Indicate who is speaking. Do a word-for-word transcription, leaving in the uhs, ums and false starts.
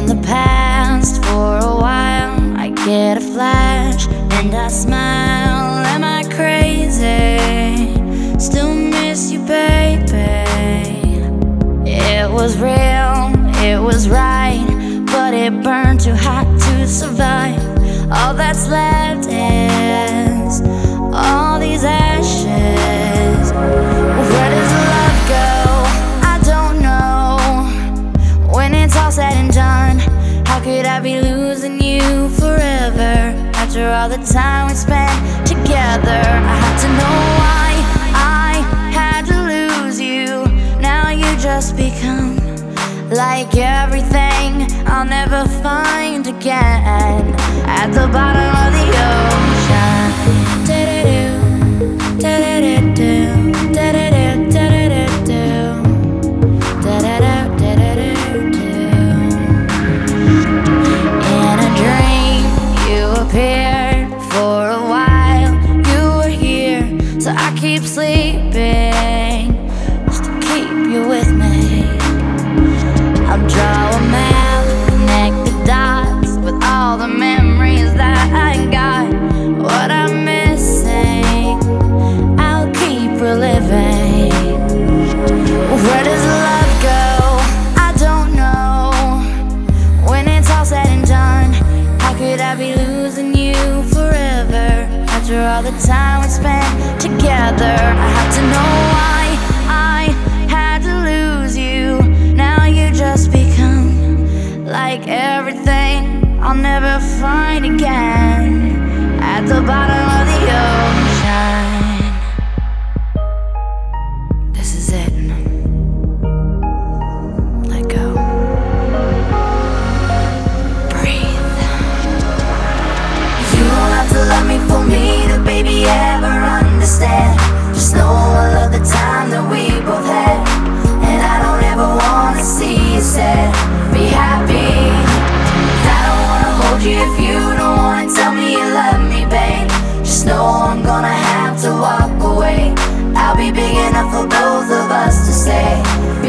Speaker 1: in the past for a while. I get a flash and I smile. Am I crazy? Still miss you, baby. It was real, it was right, but it burned too hot to survive. All that's left is all these ashes. Where does love go? I don't know. When it's all said and done, how could I be losing you forever? After all the time we spent together, I had to know why I had to lose you. Now you just become like everything I'll never find again. At the bottom of the ocean. Da-da-do, da-da-da-do, da-da-do, da-da-da-do, da-da-do, da-da-da-do. In a dream you appeared for a while. You were here, so I keep sleeping just to keep you with me. I'll draw a map, connect the dots with all the memories that I got. What I'm missing, I'll keep reliving. Where does love go? I don't know. When it's all said and done, how could I be losing you forever? After all the time we spent together, I have to know why I had to lose you. Now you just become like everything I'll never find again. At the bottom of the ocean. This is it. Let go. Breathe. You don't have to love me for me to, baby, ever understand. Just know I love the time that we both had, and I don't ever wanna see you sad. Be happy. I don't wanna hold you if you don't wanna tell me you love me, babe. Just know I'm gonna have to walk away. I'll be big enough for both of us to say.